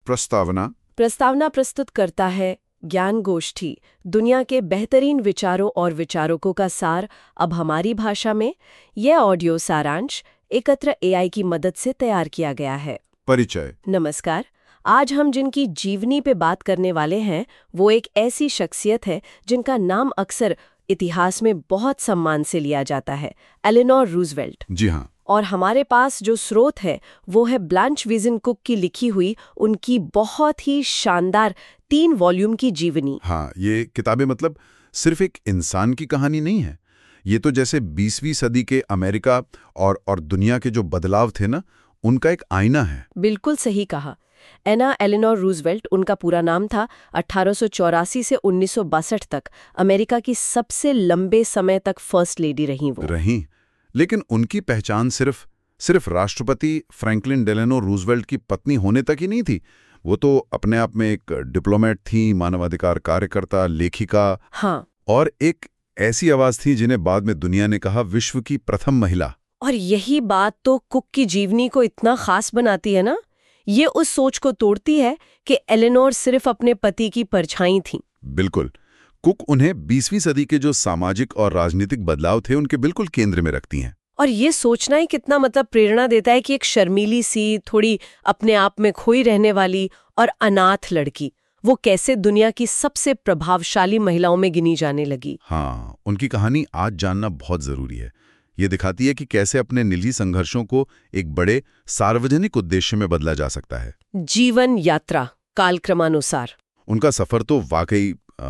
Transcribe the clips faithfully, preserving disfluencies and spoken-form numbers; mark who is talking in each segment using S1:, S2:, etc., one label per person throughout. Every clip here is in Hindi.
S1: प्रस्तावना
S2: प्रस्तावना प्रस्तुत करता है ज्ञान गोष्ठी, दुनिया के बेहतरीन विचारों और विचारकों का सार अब हमारी भाषा में। यह ऑडियो सारांश एकत्र एआई की मदद से तैयार किया गया है।
S1: परिचय।
S2: नमस्कार। आज हम जिनकी जीवनी पे बात करने वाले हैं वो एक ऐसी शख्सियत है जिनका नाम अक्सर इतिहास में बहुत सम्मान से लिया जाता है, एलेनोर रूजवेल्ट।
S1: जी हाँ।
S2: और हमारे पास जो स्रोत है वो है ब्लांच विजन कुक की लिखी हुई उनकी बहुत ही शानदार तीन वॉल्यूम की जीवनी।
S1: हाँ, ये किताबें मतलब सिर्फ एक इंसान की कहानी नहीं है। ये तो जैसे बीसवीं सदी के अमेरिका और और दुनिया के जो बदलाव थे ना, उनका एक आईना है।
S2: बिल्कुल सही कहा। एना एलेनोर रूजवेल्ट उनका पूरा नाम था। अठारह सौ चौरासी से उन्नीस सौ बासठ तक अमेरिका की सबसे लंबे समय तक फर्स्ट लेडी रही वो
S1: रही लेकिन उनकी पहचान सिर्फ सिर्फ राष्ट्रपति फ्रैंकलिन डेलेनो रूजवेल्ट की पत्नी होने तक ही नहीं थी। वो तो अपने आप में एक डिप्लोमेट थी, मानवाधिकार कार्यकर्ता, लेखिका।
S2: हाँ।
S1: और एक ऐसी आवाज थी जिन्हें बाद में दुनिया ने कहा विश्व की प्रथम महिला।
S2: और यही बात तो कुक की जीवनी को इतना खास बनाती है ना। ये उस सोच को तोड़ती है कि एलेनोर सिर्फ अपने पति की परछाई थी।
S1: बिल्कुल। कुक उन्हें बीसवीं सदी के जो सामाजिक और राजनीतिक बदलाव थे उनके बिल्कुल केंद्र में रखती हैं।
S2: और ये सोचना ही कितना मतलब प्रेरणा देता है कि एक शर्मीली सी, थोड़ी अपने आप में खोई रहने वाली और अनाथ लड़की वो कैसे दुनिया की सबसे प्रभावशाली महिलाओं में गिनी जाने लगी।
S1: हाँ, उनकी कहानी आज जानना बहुत जरूरी है। ये दिखाती है कि कैसे अपने निजी संघर्षों को एक बड़े सार्वजनिक उद्देश्य में बदला जा सकता है।
S2: जीवन यात्रा कालक्रमानुसार।
S1: उनका सफर तो वाकई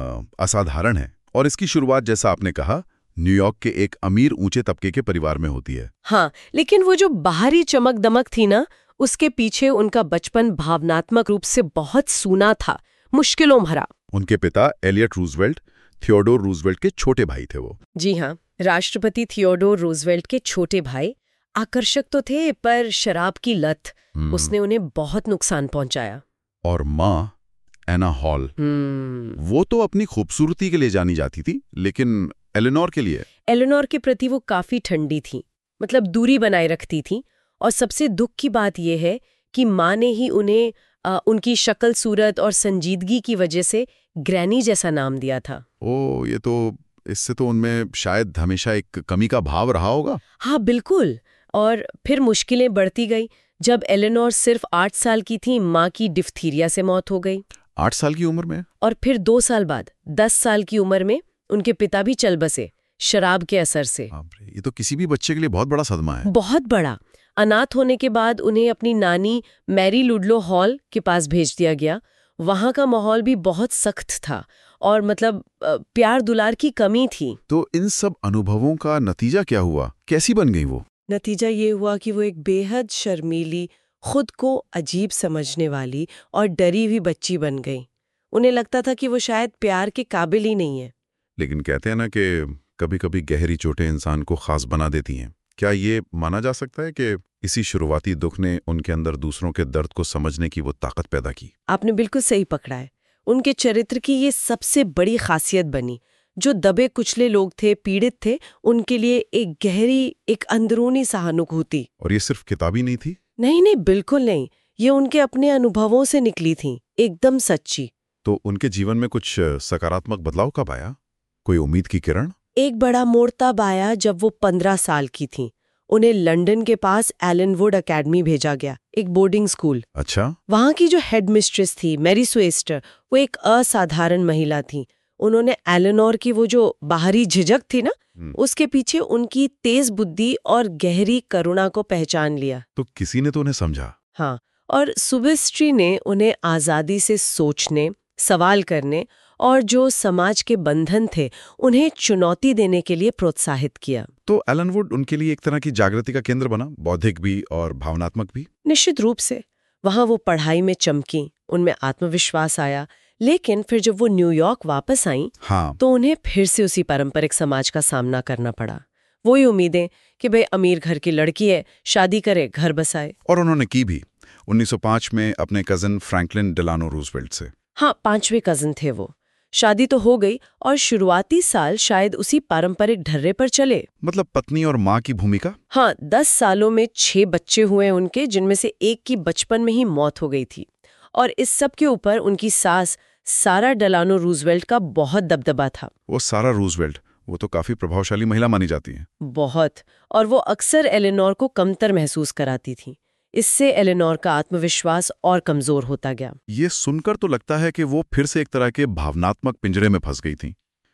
S1: असाधारण है। और इसकी शुरुआत, जैसा आपने कहा, न्यूयॉर्क के एक अमीर ऊंचे तबके के परिवार में होती है।
S2: हाँ, लेकिन वो जो बाहरी चमक दमक थी ना, उसके पीछे उनका बचपन भावनात्मक रूप से बहुत सूना था, मुश्किलों भरा।
S1: उनके पिता एलियट रूजवेल्ट थियोडोर रूजवेल्ट के छोटे भाई थे वो।
S2: जी हाँ, राष्ट्रपति थियोडोर रूजवेल्ट के छोटे भाई। आकर्षक तो थे पर शराब की लत उसने उन्हें बहुत नुकसान पहुंचाया।
S1: और माँ एना हॉल, वो तो अपनी खूबसूरती के लिए जानी जाती थी, लेकिन एलेनोर के लिए
S2: एलेनोर के प्रति वो काफी ठंडी थी, मतलब दूरी बनाए रखती थी। और सबसे दुख की बात यह है कि माँ ने ही उन्हें आ, उनकी शक्ल सूरत और संजीदगी की वजह से ग्रैनी जैसा नाम दिया था।
S1: ओ, ये तो इससे तो उनमें शायद हमेशा एक कमी का भाव रहा होगा।
S2: हाँ बिल्कुल। और फिर मुश्किलें बढ़ती गई। जब एलेनोर सिर्फ आठ साल की थी, माँ की डिफ्थीरिया से मौत हो गई।
S1: आठ साल की उम्र में?
S2: और फिर दो साल बाद दस साल की उम्र में उनके पिता भी चल बसे, शराब के असर से।
S1: ये तो किसी भी बच्चे के लिए बहुत बड़ा सदमा है।
S2: बहुत बड़ा। अनाथ होने के बाद उन्हें अपनी नानी मैरी लुडलो हॉल के पास भेज दिया गया। वहां का माहौल भी बहुत सख्त था और मतलब प्यार दुलार की कमी थी।
S1: तो इन सब अनुभवों का नतीजा क्या हुआ? कैसी बन गई वो?
S2: नतीजा ये हुआ कि वो एक बेहद शर्मीली, खुद को अजीब समझने वाली और डरी हुई बच्ची बन गई। उन्हें लगता था कि वो शायद प्यार के काबिल ही नहीं है।
S1: लेकिन कहते हैं ना कि कभी कभी गहरी चोटें इंसान को खास बना देती हैं। क्या ये माना जा सकता है कि इसी शुरुआती दुख ने उनके अंदर दूसरों के दर्द को समझने की वो ताकत पैदा की?
S2: आपने बिल्कुल सही पकड़ा है। उनके चरित्र की ये सबसे बड़ी खासियत बनी। जो दबे कुचले लोग थे, पीड़ित थे, उनके लिए एक गहरी, एक अंदरूनी सहानुभूति।
S1: और ये सिर्फ किताबी नहीं थी?
S2: नहीं नहीं, बिल्कुल नहीं। ये उनके अपने अनुभवों से निकली थी, एकदम सच्ची।
S1: तो उनके जीवन में कुछ सकारात्मक बदलाव कब आया? कोई उम्मीद की किरण?
S2: एक बड़ा मोड़ तब आया जब वो पंद्रह साल की थी। उन्हें लंदन के पास एलनवुड एकेडमी भेजा गया, एक बोर्डिंग स्कूल।
S1: अच्छा।
S2: वहां की जो हेड मिस्ट्रेस थी, मैरी स्वेस्टर, वो एक असाधारण महिला थी। उन्होंने एलेनोर की वो जो बाहरी झिझक थी ना, उसके पीछे उनकी तेज बुद्धि और गहरी करुणा को पहचान लिया।
S1: तो किसी ने तो उन्हें समझा।
S2: हाँ, और सुबेस्ट्री ने उन्हें आजादी से सोचने, सवाल करने और जो समाज के बंधन थे उन्हें चुनौती देने के लिए प्रोत्साहित किया।
S1: तो एलनवुड उनके लिए एक तरह की जागृति का केंद्र बना, बौद्धिक भी और भावनात्मक भी।
S2: निश्चित रूप से। वहां वो पढ़ाई में चमकी, उनमें आत्मविश्वास आया। लेकिन फिर जब वो न्यूयॉर्क वापस आई,
S1: हाँ,
S2: तो उन्हें फिर से उसी पारंपरिक समाज का सामना करना पड़ा। वही उम्मीदें कि भाई अमीर घर की लड़की है, शादी करे, घर बसाए।
S1: और उन्होंने की भी उन्नीस सौ पाँच में अपने कजन फ्रैंकलिन डेलानो रूजवेल्ट से।
S2: हाँ, पांचवे कजन थे वो। शादी तो हो गई और शुरुआती साल शायद उसी पारंपरिक ढर्रे पर चले।
S1: मतलब पत्नी और माँ की भूमिका।
S2: हाँ, दस सालों में छह बच्चे हुए उनके, जिनमें से एक की बचपन में ही मौत हो गई थी। और इस सब के ऊपर उनकी सास सारा डेलानो रूजवेल्ट का बहुत दबदबा था।
S1: वो सारा रूजवेल्ट, वो तो काफी प्रभावशाली महिला मानी जाती है।
S2: बहुत। और वो अक्सर एलेनोर को कमतर महसूस कराती थी। इससे एलेनोर का आत्मविश्वास और कमजोर होता गया।
S1: ये सुनकर तो लगता है कि वो फिर से एक तरह के भावनात्मक पिंजरे में फंस गई थी।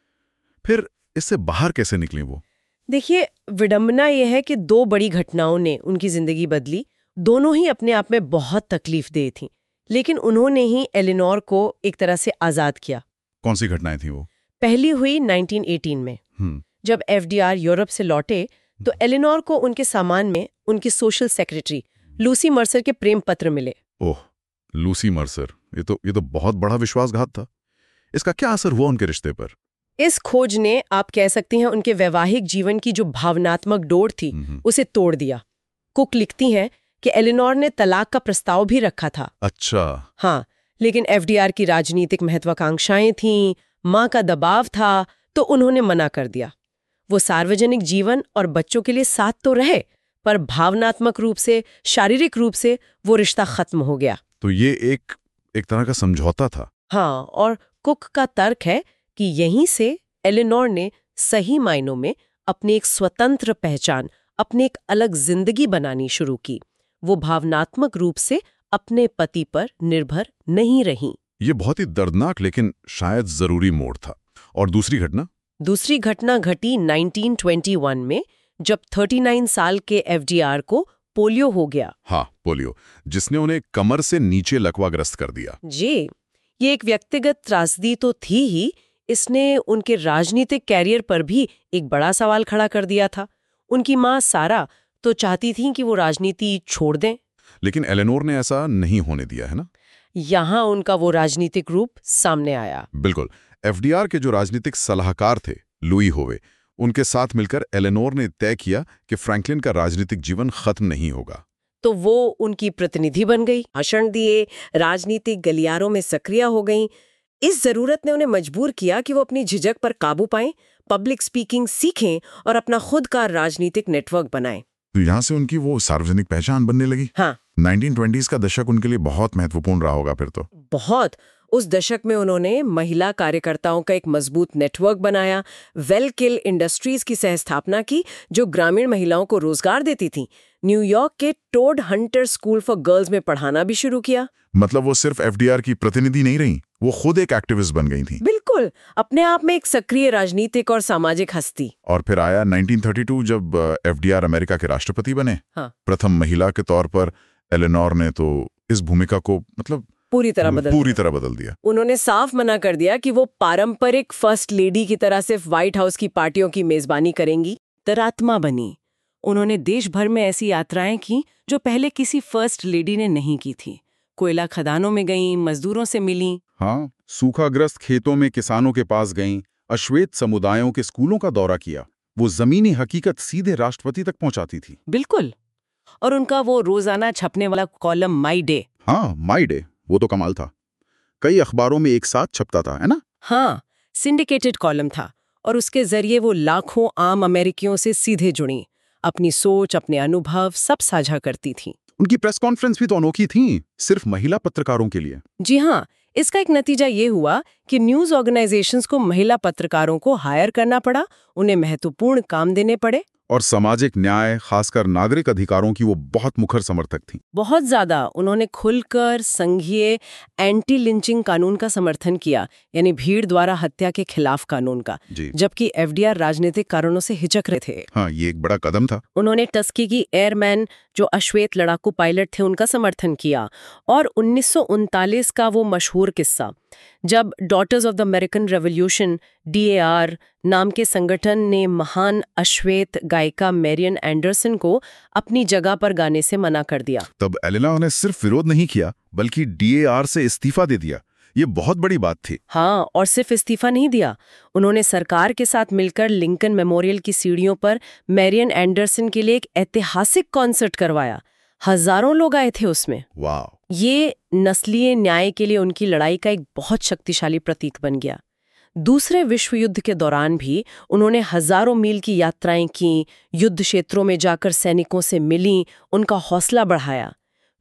S1: फिर इससे बाहर कैसे निकली वो?
S2: देखिए, विडंबना यह है कि दो बड़ी घटनाओं ने उनकी जिंदगी बदली। दोनों ही अपने आप में बहुत तकलीफ दे थी, लेकिन उन्होंने ही एलेनोर को एक तरह से आजाद किया।
S1: कौन सी घटनाएं थी वो?
S2: पहली हुई नाइनटीन एटीन में। जब एफडीआर यूरोप से लौटे तो एलेनोर को उनके सामान में उनकी सोशल सेक्रेटरी लूसी मर्सर के प्रेम पत्र मिले।
S1: ओह, लूसी मर्सर, ये तो ये तो बहुत बड़ा विश्वासघात था। इसका क्या असर हुआ उनके रिश्ते पर?
S2: इस खोज ने, आप कह सकती हैं, उनके वैवाहिक जीवन की जो भावनात्मक डोर थी उसे तोड़ दिया। कुक लिखती हैं कि एलेनोर ने तलाक का प्रस्ताव भी रखा था।
S1: अच्छा।
S2: हाँ, लेकिन एफडीआर की राजनीतिक महत्वाकांक्षाएं थीं, मां का दबाव था, तो उन्होंने मना कर दिया। वो सार्वजनिक जीवन और बच्चों के लिए साथ तो रहे, पर भावनात्मक रूप से, शारीरिक रूप से वो रिश्ता खत्म हो गया।
S1: तो ये एक एक तरह का समझौता था।
S2: हाँ, और कुक का तर्क है कि यहीं से एलेनोर ने सही मायनों में अपनी एक स्वतंत्र पहचान, अपनी एक अलग जिंदगी बनानी शुरू की। वो भावनात्मक रूप से अपने पति पर निर्भर नहीं रहीं।
S1: ये बहुत ही दर्दनाक लेकिन शायद जरूरी मोड़ था। और दूसरी घटना?
S2: दूसरी घटना घटी नाइनटीन ट्वेंटी वन में, जब उनतालीस साल के एफडीआर को पोलियो हो गया।
S1: हाँ, पोलियो, जिसने उन्हें कमर से नीचे लकवाग्रस्त कर दिया।
S2: जी, ये एक व्यक्तिगत त्रासदी तो थी ही, इसने उनके राजनीतिक कैरियर पर भी एक बड़ा सवाल खड़ा कर दिया था। उनकी मां सारा तो चाहती थी कि वो राजनीति छोड़ दें,
S1: लेकिन एलेनोर ने ऐसा नहीं होने दिया, है ना?
S2: यहां उनका वो राजनीतिक रूप सामने आया।
S1: बिल्कुल। एफडीआर के जो राजनीतिक सलाहकार थे, लुई होवे, उनके साथ मिलकर एलेनोर ने तय किया कि फ्रैंकलिन का राजनीतिक जीवन खत्म नहीं होगा।
S2: तो वो उनकी प्रतिनिधि बन गई, भाषण दिए, राजनीतिक गलियारों में सक्रिय हो गईं। इस जरूरत ने उन्हें मजबूर किया कि वो अपनी झिझक पर काबू पाएं, पब्लिक स्पीकिंग सीखें और अपना खुद का राजनीतिक नेटवर्क बनाएं।
S1: तो यहाँ से उनकी वो सार्वजनिक पहचान बनने लगी।
S2: हाँ,
S1: नाइनटीन ट्वेंटीज़ का दशक उनके लिए बहुत महत्वपूर्ण रहा होगा फिर तो।
S2: बहुत। उस दशक में उन्होंने महिला कार्यकर्ताओं का एक मजबूत नेटवर्क बनाया, वेल किल इंडस्ट्रीज की सहस्थापना की, जो ग्रामीण महिलाओं को रोजगार देती थी। न्यूयॉर्क के Todhunter school for girls में पढ़ाना भी शुरू किया।
S1: मतलब वो सिर्फ एफडीआर की प्रतिनिधि नहीं रही, वो खुद एक एक्टिविस्ट बन गई थी।
S2: बिल्कुल, अपने आप में एक सक्रिय राजनीतिक और सामाजिक हस्ती।
S1: और फिर आया नाइनटीन थर्टी टू, जब एफडीआर अमेरिका के राष्ट्रपति बने।
S2: हाँ।
S1: प्रथम महिला के तौर पर एलेनोर ने तो इस भूमिका को मतलब
S2: पूरी तरह बदल
S1: पूरी तरह बदल दिया।
S2: उन्होंने साफ मना कर दिया कि वो पारंपरिक फर्स्ट लेडी की तरह सिर्फ व्हाइट हाउस की पार्टियों की मेजबानी करेंगी। अंतरात्मा बनी। उन्होंने देश भर में ऐसी यात्राएं की जो पहले किसी फर्स्ट लेडी ने नहीं की थी। कोयला खदानों में गईं, मजदूरों से मिलीं।
S1: हाँ, सूखाग्रस्त खेतों में किसानों के पास गईं, अश्वेत समुदायों के स्कूलों का दौरा किया। वो जमीनी हकीकत सीधे राष्ट्रपति तक पहुंचाती थी।
S2: बिल्कुल। और उनका वो रोजाना छपने वाला कॉलम माई डे।
S1: हाँ, माई डे, वो तो कमाल था। कई अखबारों में एक साथ छपता था, है ना?
S2: हाँ, सिंडिकेटेड कॉलम था, और उसके जरिए वो लाखों आम अमेरिकियों से सीधे जुड़ी, अपनी सोच, अपने अनुभव सब साझा करती थी।
S1: उनकी प्रेस कॉन्फ्रेंस भी तो अनोखी थी, सिर्फ महिला पत्रकारों के लिए।
S2: जी हाँ, इसका एक नतीजा ये हुआ कि न्यूज ऑर्गेनाइजेशंस को महिला पत्रकारों को हायर करना पड़ा, उन्हें महत्वपूर्ण काम देने पड़े।
S1: और सामाजिक न्याय, खासकर नागरिक अधिकारों की वो बहुत मुखर समर्थक थी।
S2: बहुत ज्यादा। उन्होंने खुलकर संघीय एंटी लिंचिंग कानून का समर्थन किया, यानी भीड़ द्वारा हत्या के खिलाफ कानून का, जबकि एफडीआर राजनीतिक कारणों से हिचक रहे थे।
S1: हाँ, ये एक बड़ा कदम था।
S2: उन्होंने टस्कीगी एयरमैन, जो अश्वेत लड़ाकू पायलट थे, उनका समर्थन किया। और उन्नीस सौ उनतालीस का वो मशहूर किस्सा, जब Daughters of the American Revolution D A R नाम के संगठन ने महान अश्वेत गायिका मैरियन एंडरसन को अपनी जगह पर गाने से मना कर दिया।
S1: तब एलेना ने सिर्फ विरोध नहीं किया, बल्कि डी ए आर से इस्तीफा दे दिया। ये बहुत बड़ी बात थी।
S2: हाँ, और सिर्फ इस्तीफा नहीं दिया, उन्होंने सरकार के साथ मिलकर लिंकन मेमोरियल की सीढ़ियों पर मैरियन एंडरसन के लिए एक ऐतिहासिक कॉन्सर्ट करवाया। हजारों लोग आए थे उसमें।
S1: वाह!
S2: ये नस्लीय न्याय के लिए उनकी लड़ाई का एक बहुत शक्तिशाली प्रतीक बन गया। दूसरे विश्व युद्ध के दौरान भी उन्होंने हजारों मील की यात्राएं की, युद्ध क्षेत्रों में जाकर सैनिकों से मिली, उनका हौसला बढ़ाया।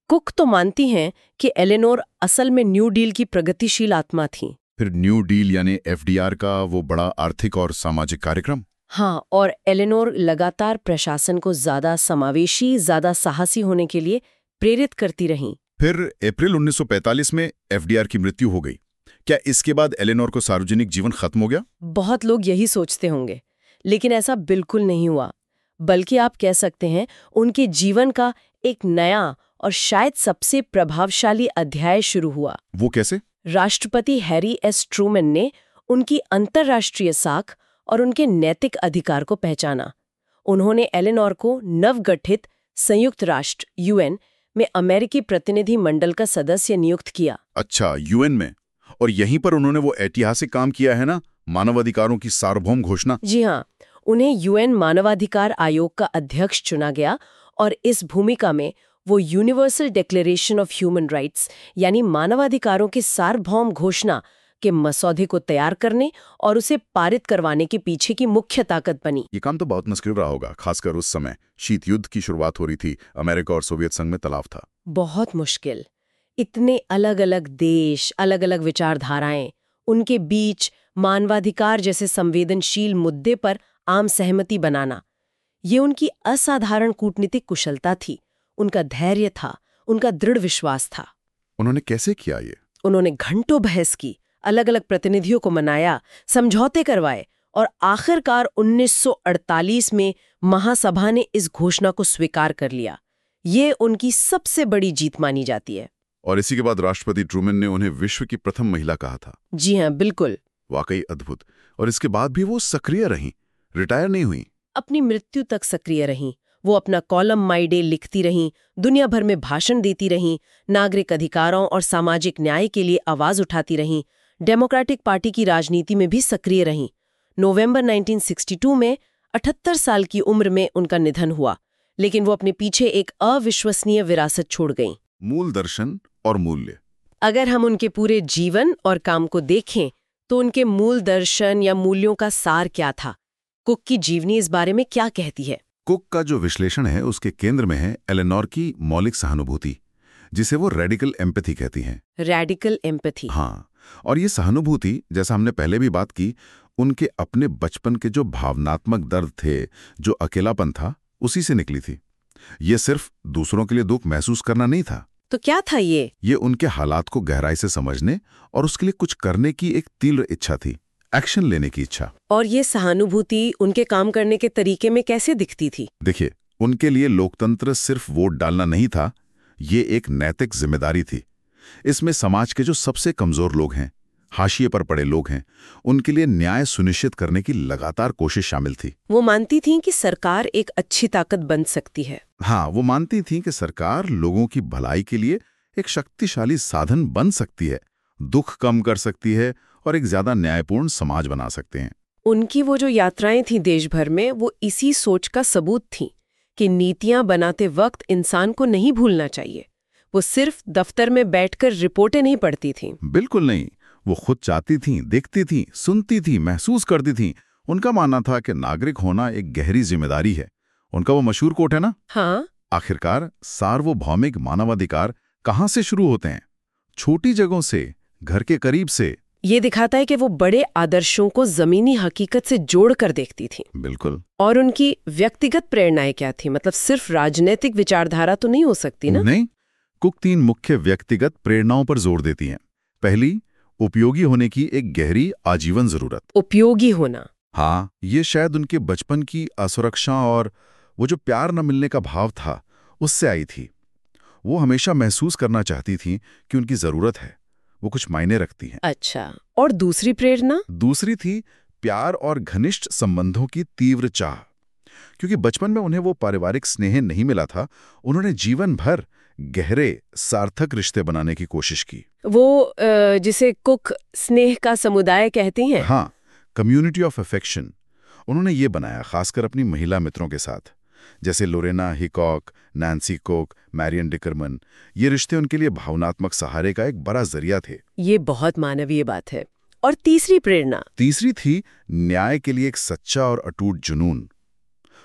S2: कुक तो मानती हैं कि एलेनोर असल में न्यू डील की प्रगतिशील आत्मा थी।
S1: फिर न्यू डील यानी एफडीआर का वो बड़ा आर्थिक और सामाजिक कार्यक्रम।
S2: हाँ, और एलेनोर लगातार प्रशासन को ज्यादा समावेशी, ज्यादा साहसी होने के लिए प्रेरित करती रहीं।
S1: फिर अप्रैल उन्नीस सौ पैंतालीस में एफडीआर की मृत्यु हो गई। क्या इसके बाद एलेनोर को सार्वजनिक जीवन खत्म हो गया?
S2: बहुत लोग यही सोचते होंगे, लेकिन ऐसा बिल्कुल नहीं हुआ। बल्कि आप कह सकते हैं उनके जीवन का एक नया और शायद सबसे प्रभावशाली अध्याय शुरू हुआ।
S1: वो कैसे?
S2: राष्ट्रपति हैरी एस ट्रूमैन ने उनकी अंतर्राष्ट्रीय साख और उनके नैतिक अधिकार को पहचाना। उन्होंने एलेनोर को नवगठित संयुक्त राष्ट्र यूएन में अमेरिकी प्रतिनिधि मंडल का सदस्य नियुक्त किया।
S1: अच्छा, यूएन में? और यहीं पर उन्होंने वो ऐतिहासिक काम किया है ना, मानवाधिकारों की सार्वभौम घोषणा।
S2: जी हाँ, उन्हें यूएन मानवाधिकार आयोग का अध्यक्ष चुना गया और इस भूमिका में वो Universal Declaration of Human Rights यानी मानवाधिकारों की सार्वभौम घोषणा के मसौदे को तैयार करने और उसे पारित करवाने के पीछे की मुख्य ताकत बनी।
S1: ये काम तो बहुत मुश्किल रहा होगा, खासकर उस समय शीत युद्ध की शुरुआत हो रही थी, अमेरिका और सोवियत संघ में तलाव था।
S2: बहुत मुश्किल। इतने अलग अलग देश, अलग अलग विचारधाराएं, उनके बीच मानवाधिकार जैसे संवेदनशील मुद्दे पर आम सहमति बनाना, ये उनकी असाधारण कूटनीतिक कुशलता थी, उनका धैर्य था, उनका दृढ़ विश्वास था।
S1: उन्होंने कैसे किया ये?
S2: उन्होंने घंटों बहस की, अलग अलग प्रतिनिधियों को मनाया, समझौते करवाए और आखिरकार उन्नीस सौ अड़तालीस में महासभा ने इस घोषणा को स्वीकार कर लिया। ये उनकी सबसे बड़ी जीत मानी जाती है।
S1: और इसी के बाद राष्ट्रपति ट्रूमैन ने उन्हें विश्व की प्रथम महिला कहा था।
S2: जी हाँ, बिल्कुल।
S1: वाकई अद्भुत। और इसके बाद भी वो सक्रिय रहीं, रिटायर नहीं हुई।
S2: अपनी मृत्यु तक सक्रिय रहीं। वो अपना कॉलम माई डे लिखती रहीं, दुनिया भर में भाषण देती रहीं, नागरिक अधिकारों और सामाजिक न्याय के लिए आवाज उठाती रहीं, डेमोक्रेटिक पार्टी की राजनीति में भी सक्रिय रहीं। नवंबर उन्नीस सौ बासठ में अठहत्तर साल की उम्र में उनका निधन हुआ, लेकिन वो अपने पीछे एक अविश्वसनीय विरासत छोड़ गईं।
S1: मूल दर्शन और मूल्य।
S2: अगर हम उनके पूरे जीवन और काम को देखें तो उनके मूल दर्शन या मूल्यों का सार क्या था? कुक की जीवनी इस बारे में क्या कहती है?
S1: कुक का जो विश्लेषण है उसके केंद्र में है एलेनोर की मौलिक सहानुभूति, जिसे वो रेडिकल एम्पैथी कहती हैं।
S2: Radical empathy.
S1: हाँ, और ये सहानुभूति, जैसा हमने पहले भी बात की, उनके अपने बचपन के जो भावनात्मक दर्द थे, जो अकेलापन था, उसी से निकली थी। ये सिर्फ दूसरों के लिए दुख महसूस करना नहीं था।
S2: तो क्या था ये?
S1: ये उनके हालात को गहराई से समझने और उसके लिए कुछ करने की एक तीव्र इच्छा थी, एक्शन लेने की इच्छा।
S2: और ये सहानुभूति उनके काम करने के तरीके में कैसे दिखती थी?
S1: देखिए, उनके लिए लोकतंत्र सिर्फ वोट डालना नहीं था, ये एक नैतिक जिम्मेदारी थी। इसमें समाज के जो सबसे कमजोर लोग हैं, हाशिए पर पड़े लोग हैं, उनके लिए न्याय सुनिश्चित करने की लगातार कोशिश शामिल थी।
S2: वो मानती थीं कि सरकार एक अच्छी ताकत बन सकती है।
S1: हाँ, वो मानती थीं कि सरकार लोगों की भलाई के लिए एक शक्तिशाली साधन बन सकती है, दुख कम कर सकती है और एक ज्यादा न्यायपूर्ण समाज बना सकते हैं।
S2: उनकी वो जो यात्राएं थीं देश भर में, वो इसी सोच का सबूत थीं कि नीतियां बनाते वक्त इंसान को नहीं भूलना चाहिए। वो सिर्फ दफ्तर में बैठकर रिपोर्टें नहीं पढ़ती थीं।
S1: बिल्कुल नहीं, वो खुद चाहती थीं, देखती थीं, सुनती थीं, महसूस करती थीं। उनका मानना था कि नागरिक होना एक गहरी जिम्मेदारी है। उनका वो मशहूर कोट है ना,
S2: हाँ,
S1: आखिरकार सार्वभौमिक मानवाधिकार कहाँ से शुरू होते हैं? छोटी जगहों से, घर के करीब से।
S2: ये दिखाता है कि वो बड़े आदर्शों को जमीनी हकीकत से जोड़कर देखती थी।
S1: बिल्कुल।
S2: और उनकी व्यक्तिगत प्रेरणाएं क्या थी? मतलब सिर्फ राजनीतिक विचारधारा तो नहीं हो सकती ना?
S1: नहीं, कुक तीन मुख्य व्यक्तिगत प्रेरणाओं पर जोर देती हैं। पहली, उपयोगी होने की एक गहरी आजीवन जरूरत।
S2: उपयोगी होना।
S1: हाँ, ये शायद उनके बचपन की असुरक्षा और वो जो प्यार न मिलने का भाव था, उससे आई थी। वो हमेशा महसूस करना चाहती थी कि उनकी जरूरत है, वो कुछ मायने रखती है।
S2: अच्छा, और दूसरी प्रेरणा?
S1: दूसरी थी प्यार और घनिष्ठ संबंधों की तीव्र चाह। क्योंकि बचपन में उन्हें वो पारिवारिक स्नेह नहीं मिला था, उन्होंने जीवन भर गहरे सार्थक रिश्ते बनाने की कोशिश की।
S2: वो जिसे कुक स्नेह का समुदाय कहती हैं।
S1: हाँ, कम्युनिटी ऑफ अफेक्शन। उन्होंने ये बनाया खासकर अपनी महिला मित्रों के साथ, जैसे Lorena Hickok, Nancy Cook, Marion Dickerman. ये रिश्ते उनके लिए भावनात्मक सहारे का एक बड़ा जरिया थे।
S2: ये बहुत मानवीय बात है। और तीसरी प्रेरणा?
S1: तीसरी थी न्याय के लिए एक सच्चा और अटूट जुनून।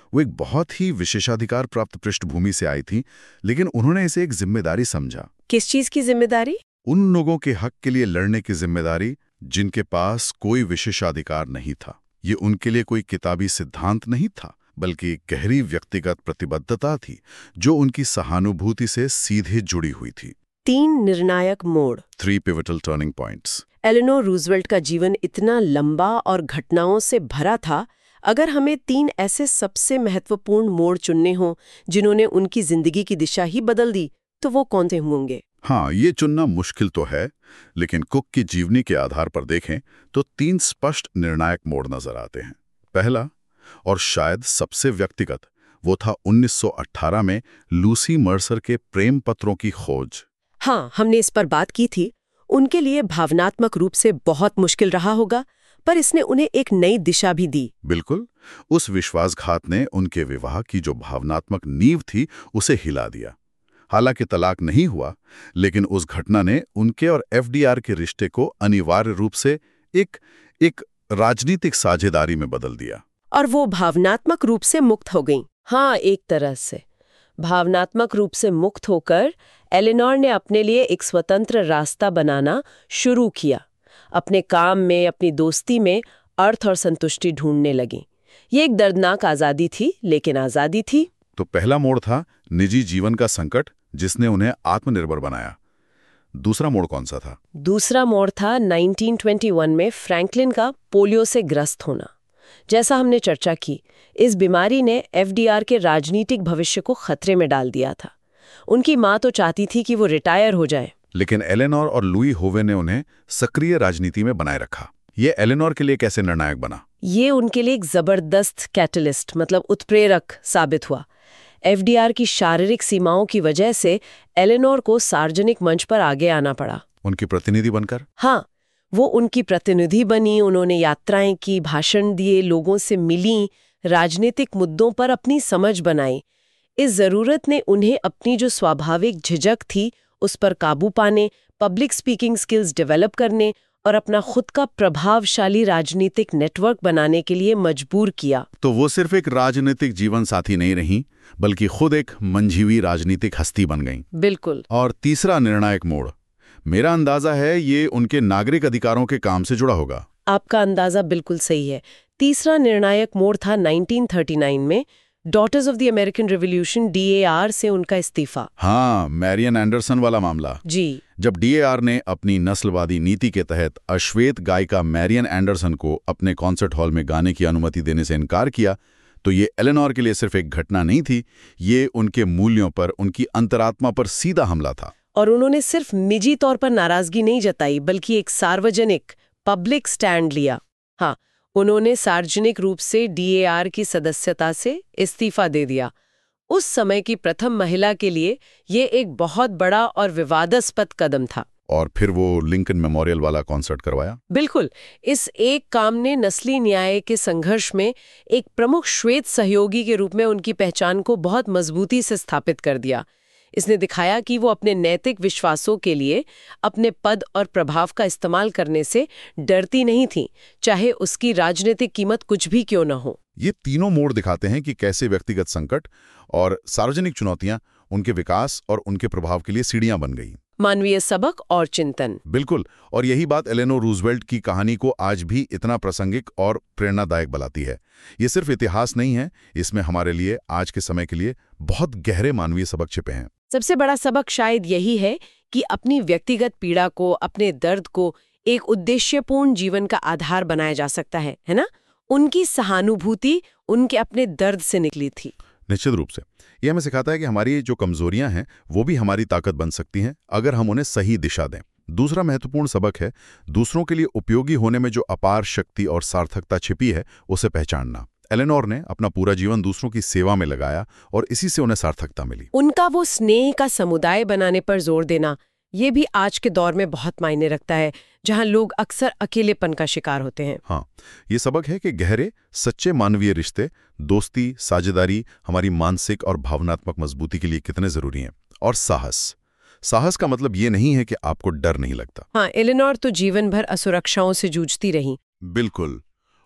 S1: वो एक बहुत ही विशेषाधिकार प्राप्त पृष्ठभूमि से आई थी, लेकिन उन्होंने इसे एक जिम्मेदारी समझा।
S2: किस चीज की जिम्मेदारी?
S1: उन लोगों के हक के लिए लड़ने की जिम्मेदारी जिनके पास कोई विशेषाधिकार नहीं था। ये उनके लिए कोई किताबी सिद्धांत नहीं था, बल्कि एक गहरी व्यक्तिगत प्रतिबद्धता थी जो उनकी सहानुभूति से सीधे जुड़ी हुई थी।
S2: तीन निर्णायक मोड़,
S1: three pivotal turning points.
S2: Eleanor Roosevelt का जीवन इतना लंबा और घटनाओं से भरा था। अगर हमें तीन ऐसे सबसे महत्वपूर्ण मोड़ चुनने हों जिन्होंने उनकी जिंदगी की दिशा ही बदल दी, तो वो कौन से होंगे?
S1: हाँ, ये चुनना मुश्किल तो है, लेकिन कुक की जीवनी के आधार पर देखें तो तीन स्पष्ट निर्णायक मोड़ नजर आते हैं। पहला, और शायद सबसे व्यक्तिगत, वो था उन्नीस सौ अठारह में लूसी मर्सर के प्रेम पत्रों की खोज।
S2: हाँ, हमने इस पर बात की थी। उनके लिए भावनात्मक रूप से बहुत मुश्किल रहा होगा, पर इसने उन्हें एक नई दिशा भी दी।
S1: बिल्कुल, उस विश्वासघात ने उनके विवाह की जो भावनात्मक नींव थी उसे हिला दिया। हालांकि तलाक नहीं हुआ, लेकिन उस घटना ने उनके और एफडीआर के रिश्ते को अनिवार्य रूप से एक एक राजनीतिक साझेदारी में बदल दिया।
S2: और वो भावनात्मक रूप से मुक्त हो गईं। हाँ, एक तरह से भावनात्मक रूप से मुक्त होकर एलेनोर ने अपने लिए एक स्वतंत्र रास्ता बनाना शुरू किया। अपने काम में, अपनी दोस्ती में अर्थ और संतुष्टि ढूंढने लगी। ये एक दर्दनाक आज़ादी थी, लेकिन आज़ादी थी।
S1: तो पहला मोड़ था निजी जीवन का संकट, जिसने उन्हें आत्मनिर्भर बनाया। दूसरा मोड़ कौन सा था?
S2: दूसरा मोड़ था उन्नीस सौ इक्कीस में फ्रैंकलिन का पोलियो से ग्रस्त होना। जैसा हमने चर्चा की, इस बीमारी ने एफडीआर के राजनीतिक भविष्य को खतरे में डाल दिया था। उनकी मां तो चाहती थी कि वो रिटायर हो जाए,
S1: लेकिन एलेनोर और लुई होवे ने उन्हें सक्रिय राजनीति में बनाए रखा। ये एलेनोर के लिए कैसे निर्णायक बना?
S2: ये उनके लिए एक जबरदस्त कैटलिस्ट, मतलब उत्प्रेरक साबित हुआ। एफडीआर की शारीरिक सीमाओं की वजह से एलेनोर को सार्वजनिक मंच पर आगे आना पड़ा।
S1: उनकी प्रतिनिधि बनकर?
S2: हाँ, वो उनकी प्रतिनिधि बनी। उन्होंने यात्राएं की, भाषण दिए, लोगों से मिली, राजनीतिक मुद्दों पर अपनी समझ बनाई। इस जरूरत ने उन्हें अपनी जो स्वाभाविक झिझक थी उस पर काबू पाने, पब्लिक स्पीकिंग स्किल्स डेवलप करने और अपना खुद का प्रभावशाली राजनीतिक नेटवर्क बनाने के लिए मजबूर किया।
S1: तो वो सिर्फ एक राजनीतिक जीवन साथी नहीं रही, बल्कि खुद एक मंझी राजनीतिक हस्ती बन गईं।
S2: बिल्कुल।
S1: और तीसरा निर्णायक मोड़, मेरा अंदाजा है ये उनके नागरिक अधिकारों के काम से जुड़ा होगा।
S2: आपका अंदाजा बिल्कुल सही है। तीसरा निर्णायक मोड़ था उन्नीस सौ उनतालीस में Daughters of the American Revolution DAR से उनका इस्तीफा।
S1: हाँ, मैरियन एंडरसन वाला मामला।
S2: जी।
S1: जब डीएआर ने अपनी नस्लवादी नीति के तहत अश्वेत गायिका मैरियन एंडरसन को अपने कॉन्सर्ट हॉल में गाने की अनुमति देने से इनकार किया, तो ये एलेनोर के लिए सिर्फ एक घटना नहीं थी, ये उनके मूल्यों पर, उनकी अंतरात्मा पर सीधा हमला था।
S2: और उन्होंने सिर्फ निजी तौर पर नाराजगी नहीं जताई, बल्कि एक सार्वजनिक पब्लिक स्टैंड लिया। हाँ, उन्होंने सार्वजनिक रूप से डीएआर की सदस्यता से इस्तीफा दे दिया। उस समय की प्रथम महिला के लिए ये एक बहुत बड़ा और विवादास्पद कदम था।
S1: और फिर वो लिंकन मेमोरियल वाला कॉन्सर्ट करवाया।
S2: बिल्कुल। इस एक काम ने नस्ली न्याय के संघर्ष में एक प्रमुख श्वेत सहयोगी के रूप में उनकी पहचान को बहुत मजबूती से स्थापित कर दिया। इसने दिखाया कि वो अपने नैतिक विश्वासों के लिए अपने पद और प्रभाव का इस्तेमाल करने से डरती नहीं थी, चाहे उसकी राजनीतिक कीमत कुछ भी क्यों न हो।
S1: ये तीनों मोड़ दिखाते हैं कि कैसे व्यक्तिगत संकट और सार्वजनिक चुनौतियां उनके विकास और उनके प्रभाव के लिए सीढ़ियां बन गई।
S2: मानवीय सबक और चिंतन।
S1: बिल्कुल, और यही बात एलेनोर रूजवेल्ट की कहानी को आज भी इतना प्रासंगिक और प्रेरणादायक बनाती है। ये सिर्फ इतिहास नहीं है, इसमें हमारे लिए, आज के समय के लिए बहुत गहरे मानवीय सबक छिपे हैं।
S2: सबसे बड़ा सबक शायद यही है कि अपनी व्यक्तिगत पीड़ा को, अपने दर्द को एक उद्देश्यपूर्ण जीवन का आधार बनाया जा सकता है, है ना? उनकी सहानुभूति उनके अपने दर्द से निकली थी।
S1: निश्चित रूप से यह हमें सिखाता है कि हमारी जो कमजोरियां हैं वो भी हमारी ताकत बन सकती हैं अगर हम उन्हें सही दिशा दें। दूसरा महत्वपूर्ण सबक है दूसरों के लिए उपयोगी होने में जो अपार शक्ति और सार्थकता छिपी है उसे पहचानना। एलेनोर ने अपना पूरा जीवन दूसरों की सेवा में लगाया और इसी से उन्हें सार्थकता मिली।
S2: उनका वो स्नेह का समुदाय बनाने पर जोर देना, ये भी आज के दौर में बहुत मायने रखता है, जहां लोग अक्सर अकेलेपन का शिकार होते हैं।
S1: हाँ, ये सबक है कि गहरे सच्चे मानवीय रिश्ते, दोस्ती, साझेदारी हमारी मानसिक और भावनात्मक मजबूती के लिए कितने जरूरी हैं। और साहस साहस का मतलब ये नहीं है कि आपको डर नहीं लगता।
S2: हाँ, एलेनोर तो जीवन भर असुरक्षाओं से जूझती रही।
S1: बिल्कुल,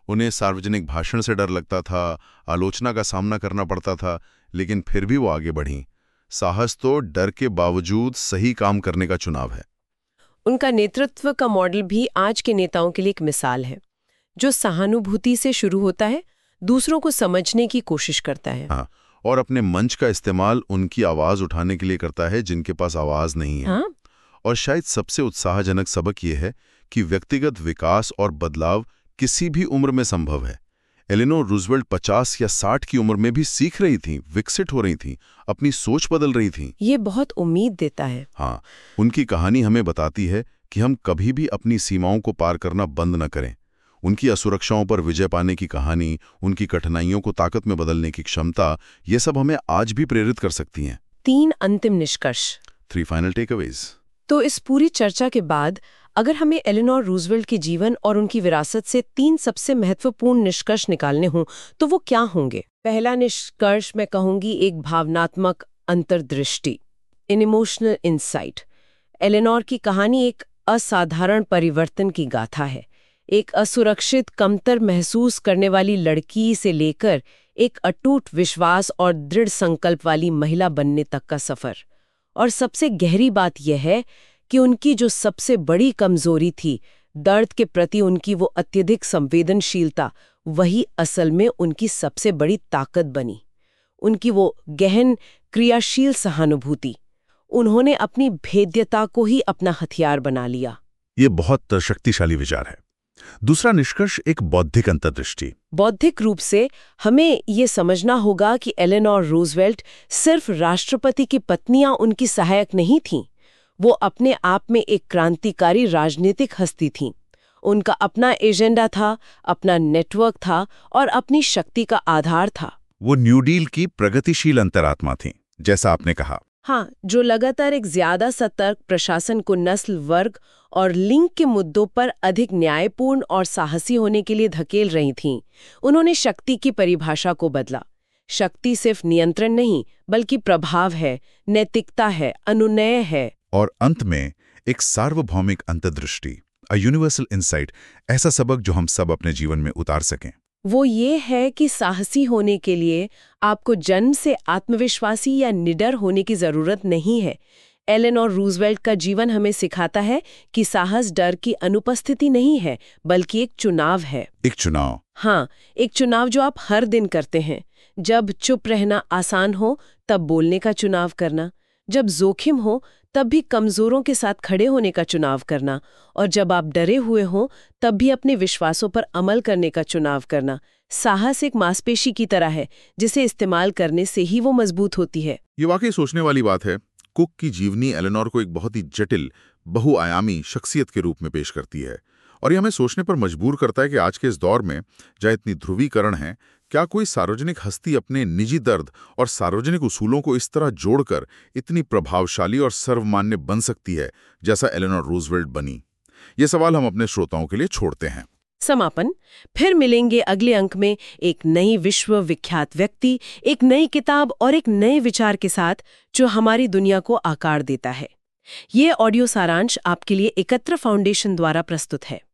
S1: उन्हें सार्वजनिक भाषण से डर लगता था, आलोचना का सामना करना पड़ता था, लेकिन फिर भी वो आगे बढ़ीं। साहस तो डर के बावजूद सही काम करने का चुनाव है।
S2: उनका नेतृत्व का मॉडल भी आज के नेताओं के लिए एक मिसाल है, जो सहानुभूति से शुरू होता है, दूसरों को समझने की कोशिश करता है।
S1: हाँ, और अपने मंच का इस्तेमाल उनकी आवाज उठाने के लिए करता है जिनके पास आवाज नहीं है।
S2: हाँ?
S1: और शायद सबसे उत्साहजनक सबक यह है कि व्यक्तिगत विकास और बदलाव किसी भी उम्र में संभव है। एलेनोर रूजवेल्ट पचास या साठ की उम्र में भी सीख रही थीं, विकसित हो रही थीं, अपनी सोच बदल रही थीं।
S2: ये बहुत उम्मीद देता है।
S1: हाँ, उनकी कहानी हमें बताती है कि हम कभी भी अपनी सीमाओं को पार करना बंद न करें। उनकी असुरक्षाओं पर विजय पाने की कहानी, उनकी कठिनाइयों को ताकत में बदलने की क्षमता, ये सब हमें आज भी प्रेरित कर सकती हैं।
S2: तीन अंतिम निष्कर्ष।
S1: Three final takeaways.
S2: तो इस पूरी चर्चा के बाद अगर हमें एलेनोर रूजवेल्ट के जीवन और उनकी विरासत से तीन सबसे महत्वपूर्ण निष्कर्ष निकालने हों तो वो क्या होंगे? पहला निष्कर्ष मैं कहूंगी एक भावनात्मक अंतर्दृष्टि, इन इमोशनल इंसाइट। एलेनोर की कहानी एक असाधारण परिवर्तन की गाथा है। एक असुरक्षित, कमतर महसूस करने वाली लड़की से लेकर एक अटूट विश्वास और दृढ़ संकल्प वाली महिला बनने तक का सफर। और सबसे गहरी बात यह है कि उनकी जो सबसे बड़ी कमजोरी थी, दर्द के प्रति उनकी वो अत्यधिक संवेदनशीलता, वही असल में उनकी सबसे बड़ी ताकत बनी। उनकी वो गहन क्रियाशील सहानुभूति, उन्होंने अपनी भेद्यता को ही अपना हथियार बना लिया।
S3: ये बहुत शक्तिशाली विचार है। दूसरा निष्कर्ष एक बौद्धिक अंतर्दृष्टि।
S2: बौद्धिक रूप से हमें ये समझना होगा कि एलेनोर रूजवेल्ट सिर्फ राष्ट्रपति की पत्नियां उनकी सहायक नहीं थीं, वो अपने आप में एक क्रांतिकारी राजनीतिक हस्ती थीं। उनका अपना एजेंडा था, अपना नेटवर्क था और अपनी शक्ति का आधार था।
S3: वो न्यू डील की प्रगतिशील अंतरात्मा थीं, जैसा आपने कहा।
S2: हाँ, जो लगातार एक ज्यादा सतर्क प्रशासन को नस्ल, वर्ग और लिंग के मुद्दों पर अधिक न्यायपूर्ण और साहसी होने के लिए धकेल रही थीं। उन्होंने शक्ति की परिभाषा को बदला। शक्ति सिर्फ नियंत्रण नहीं, बल्कि प्रभाव है, नैतिकता है, अनुनय है।
S3: और अंत में एक सार्वभौमिक अंतर्दृष्टि, अ यूनिवर्सल इंसाइट, ऐसा सबक जो हम सब अपने जीवन में उतार सकें।
S2: वो ये है कि साहसी होने के लिए आपको जन्म से आत्मविश्वासी या निडर होने की जरूरत नहीं है। एलेनोर रूजवेल्ट का जीवन हमें सिखाता है कि साहस डर की अनुपस्थिति नहीं है, बल्कि एक चुनाव है।
S3: एक चुनाव।
S2: हाँ, एक चुनाव जो आप हर दिन करते हैं। जब चुप रहना आसान हो, तब बोलने का चुनाव करना। जब जोखिम हो, तब भी कमजोरों के साथ खड़े होने का चुनाव करना। और जब आप डरे हुए हों, तब भी अपने विश्वासों पर अमल करने का चुनाव करना। साहस एक मांसपेशी की तरह है, जिसे इस्तेमाल करने से ही वो मजबूत होती है।
S4: ये वाकई सोचने वाली बात है। कुक की जीवनी एलेनोर को एक बहुत ही जटिल, बहुआयामी शख्सियत के रूप में पेश करती है, और ये हमें सोचने पर मजबूर करता है कि आज के इस दौर में, जहाँ इतनी ध्रुवीकरण है, क्या कोई सार्वजनिक हस्ती अपने निजी दर्द और सार्वजनिक उसूलों को इस तरह जोड़कर इतनी प्रभावशाली और सर्वमान्य बन सकती है जैसा एलेनोर रूजवेल्ट बनी? ये सवाल हम अपने श्रोताओं के लिए छोड़ते हैं।
S2: समापन। फिर मिलेंगे अगले अंक में एक नई विश्व विख्यात व्यक्ति, एक नई किताब और एक नए विचार के साथ, जो हमारी दुनिया को आकार देता है। ये ऑडियो सारांश आपके लिए एकत्र फाउंडेशन द्वारा प्रस्तुत है।